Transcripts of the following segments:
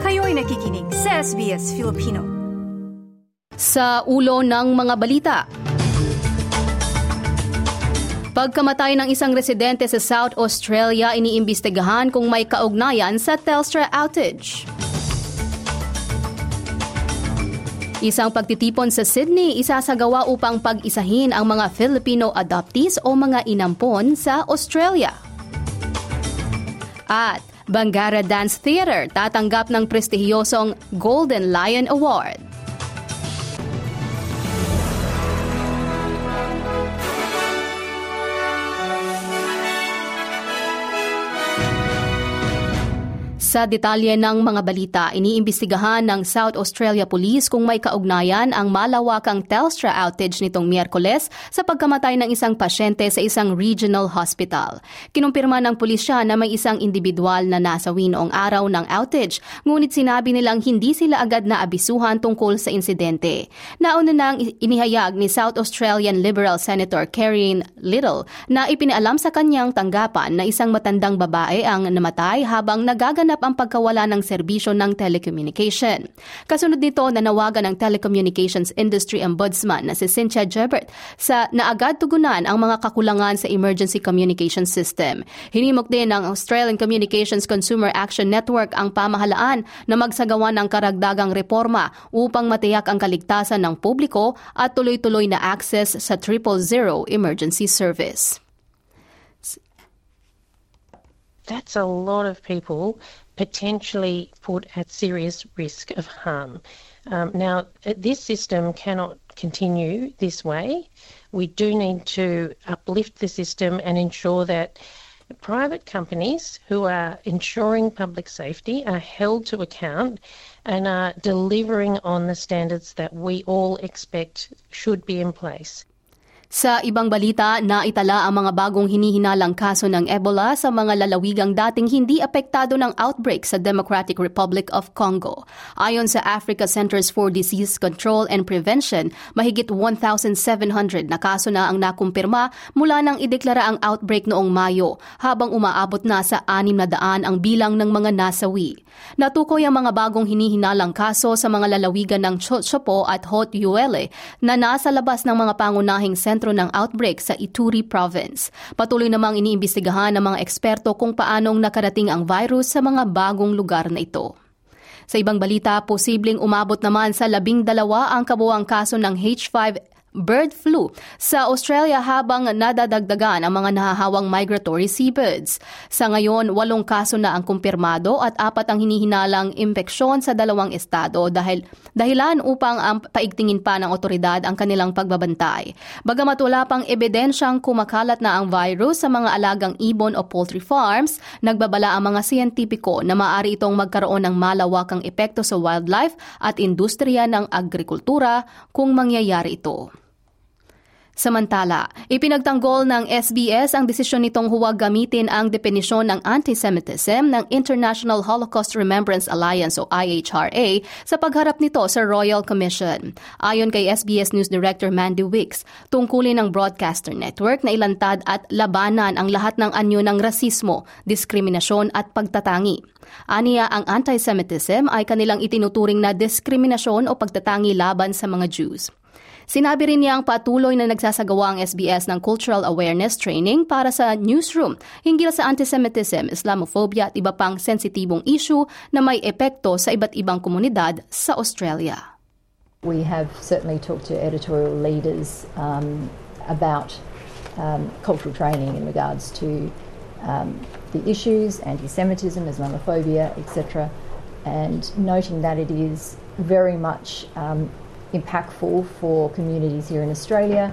Kayo'y nakikinig sa SBS Filipino. Sa ulo ng mga balita, pagkamatay ng isang residente sa South Australia, iniimbestigahan kung may kaugnayan sa Telstra outage. Isang pagtitipon sa Sydney isasagawa upang pag-isahin ang mga Filipino adoptees o mga inampon sa Australia. At Bangarra Dance Theatre tatanggap ng prestihiyosong Golden Lion Award. Sa detalye ng mga balita, iniimbestigahan ng South Australia Police kung may kaugnayan ang malawakang Telstra outage nitong Miyerkules sa pagkamatay ng isang pasyente sa isang regional hospital. Kinumpirma ng pulisya na may isang individual na nasawi noong araw ng outage, ngunit sinabi nilang hindi sila agad na abisuhan tungkol sa insidente. Nauna nang inihayag ni South Australian Liberal Senator Karen Little na ipinaalam sa kanyang tanggapan na isang matandang babae ang namatay habang nagaganap ang pagkawala ng serbisyo ng telecommunication. Kasunod nito, nanawagan ng Telecommunications Industry Ombudsman na si Cynthia Gerbert na agad tugunan ang mga kakulangan sa emergency communication system. Hinimok din ng Australian Communications Consumer Action Network ang pamahalaan na magsagawa ng karagdagang reforma upang matiyak ang kaligtasan ng publiko at tuloy-tuloy na access sa 000 emergency service. That's a lot of people potentially put at serious risk of harm. Now, this system cannot continue this way. We do need to uplift the system and ensure that private companies who are ensuring public safety are held to account and are delivering on the standards that we all expect should be in place. Sa ibang balita, naitala ang mga bagong hinihinalang kaso ng Ebola sa mga lalawigang dating hindi apektado ng outbreak sa Democratic Republic of Congo. Ayon sa Africa Centers for Disease Control and Prevention, mahigit 1,700 na kaso na ang nakumpirma mula nang ideklara ang outbreak noong Mayo, habang umaabot na sa 600 ang bilang ng mga nasawi. Natukoy ang mga bagong hinihinalang kaso sa mga lalawigan ng Chopo at Haut-Uele na nasa labas ng mga pangunahing sentro ng outbreak sa Ituri Province. Patuloy namang iniimbestigahan ng mga eksperto kung paanong nakarating ang virus sa mga bagong lugar na ito. Sa ibang balita, posibleng umabot naman sa 12 ang kabuuang kaso ng H5 bird flu sa Australia habang nadadagdagan ang mga nahahawang migratory seabirds. Sa ngayon, 8 kaso na ang kumpirmado at 4 ang hinihinalang impeksyon sa 2 estado dahilan upang paigtingin pa ng otoridad ang kanilang pagbabantay. Bagamat wala pang ebidensyang kumakalat na ang virus sa mga alagang ibon o poultry farms, nagbabala ang mga siyentipiko na maaari itong magkaroon ng malawakang epekto sa wildlife at industriya ng agrikultura kung mangyayari ito. Samantala, ipinagtanggol ng SBS ang desisyon nitong huwag gamitin ang definisyon ng anti-Semitism ng International Holocaust Remembrance Alliance o IHRA sa pagharap nito sa Royal Commission. Ayon kay SBS News Director Mandy Wicks, tungkulin ng Broadcaster Network na ilantad at labanan ang lahat ng anyo ng rasismo, diskriminasyon at pagtatangi. Aniya, ang anti-Semitism ay kanilang itinuturing na diskriminasyon o pagtatangi laban sa mga Jews. Sinabi rin niyang patuloy na nagsasagawa ang SBS ng cultural awareness training para sa newsroom hinggil sa antisemitism, Islamophobia at iba pang sensitibong issue na may epekto sa iba't ibang komunidad sa Australia. We have certainly talked to editorial leaders about cultural training in regards to the issues, anti-Semitism, Islamophobia, etc., and noting that it is very much impactful for communities here in Australia,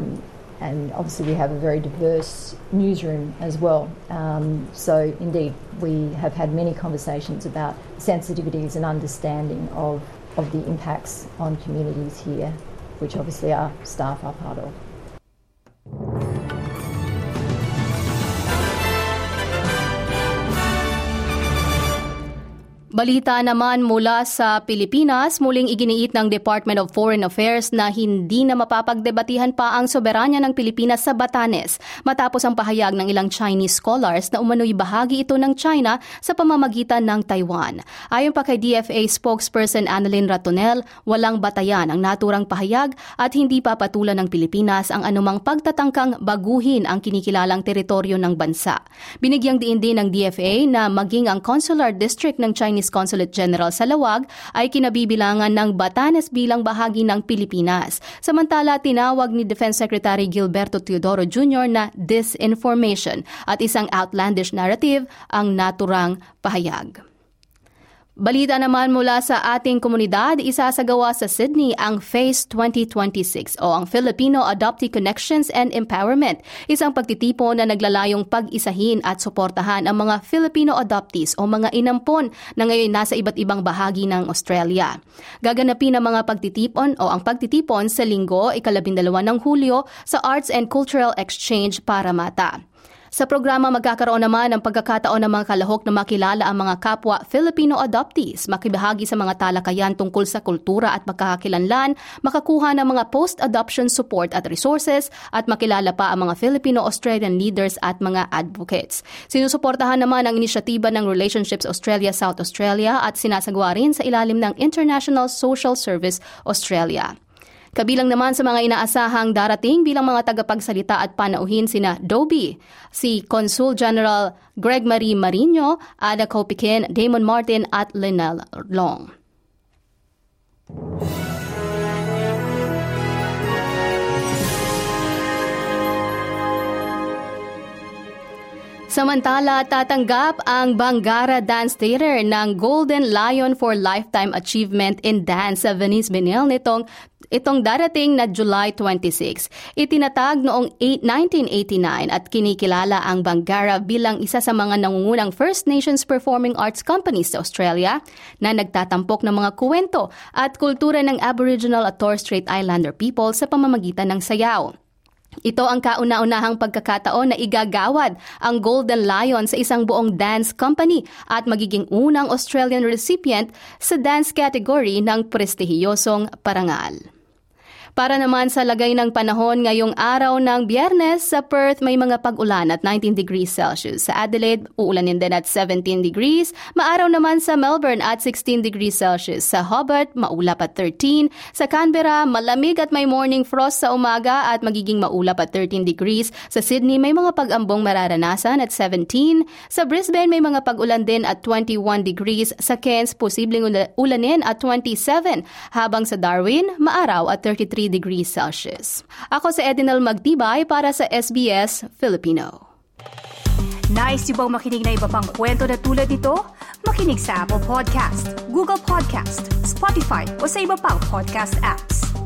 and obviously we have a very diverse newsroom as well. So indeed, we have had many conversations about sensitivities and understanding of the impacts on communities here, which obviously our staff are part of. Balita naman mula sa Pilipinas, muling iginiit ng Department of Foreign Affairs na hindi na mapapagdebatihan pa ang soberanya ng Pilipinas sa Batanes matapos ang pahayag ng ilang Chinese scholars na umano'y bahagi ito ng China sa pamamagitan ng Taiwan. Ayon pa kay DFA spokesperson Annalyn Ratonel, walang batayan ang naturang pahayag at hindi papatulan ng Pilipinas ang anumang pagtatangkang baguhin ang kinikilalang teritoryo ng bansa. Binigyang diin din ng DFA na maging ang consular district ng Chinese Consulate General sa Lawag ay kinabibilangan ng Batanes bilang bahagi ng Pilipinas. Samantala, tinawag ni Defense Secretary Gilberto Teodoro Jr. na disinformation at isang outlandish narrative ang naturang pahayag. Balita naman mula sa ating komunidad, isasagawa sa Sydney ang FACE 2026 o ang Filipino Adoptee Connections and Empowerment, isang pagtitipon na naglalayong pag-isahin at suportahan ang mga Filipino adoptees o mga inampon na ngayon nasa iba't ibang bahagi ng Australia. Gaganapin ang mga pagtitipon o ang pagtitipon sa Linggo, 12 ng Hulyo sa Arts and Cultural Exchange Parramatta. Sa programa, magkakaroon naman ng pagkakataon ng mga kalahok na makilala ang mga kapwa Filipino adoptees, makibahagi sa mga talakayan tungkol sa kultura at magkakakilanlan, makakuha ng mga post-adoption support at resources, at makilala pa ang mga Filipino-Australian leaders at mga advocates. Sinusuportahan naman ang inisyatiba ng Relationships Australia-South Australia at sinasagawa rin sa ilalim ng International Social Service Australia. Kabilang naman sa mga inaasahang darating bilang mga tagapagsalita at panauhin sina Dobie, si Consul General Greg Marie Marino, Ada Kopikin, Damon Martin at Lynelle Long. Samantala, tatanggap ang Bangarra Dance Theater ng Golden Lion for Lifetime Achievement in Dance sa Venice Benil itong darating na July 26. Itinatag noong 1989 at kinikilala ang Bangarra bilang isa sa mga nangungunang First Nations performing arts companies sa Australia na nagtatampok ng mga kuwento at kultura ng Aboriginal at Torres Strait Islander people sa pamamagitan ng sayaw. Ito ang kauna-unahang pagkakataon na igagawad ang Golden Lion sa isang buong dance company at magiging unang Australian recipient sa dance category ng prestihiyosong parangal. Para naman sa lagay ng panahon ngayong araw ng Biyernes, sa Perth may mga pag-ulan at 19 degrees Celsius. Sa Adelaide, uulanin din at 17 degrees. Maaraw naman sa Melbourne at 16 degrees Celsius. Sa Hobart, maulap at 13. Sa Canberra, malamig at may morning frost sa umaga at magiging maulap at 13 degrees. Sa Sydney, may mga pag-ambong mararanasan at 17. Sa Brisbane, may mga pag-ulan din at 21 degrees. Sa Cairns, posibleng ulanin at 27. Habang sa Darwin, maaraw at 33 degrees Celsius. Ako si Edinel Magtibay para sa SBS Filipino. Nice yung bang makinig na iba pang kwento na tulad ito? Makinig sa Apple Podcast, Google Podcast, Spotify o sa iba pang podcast apps.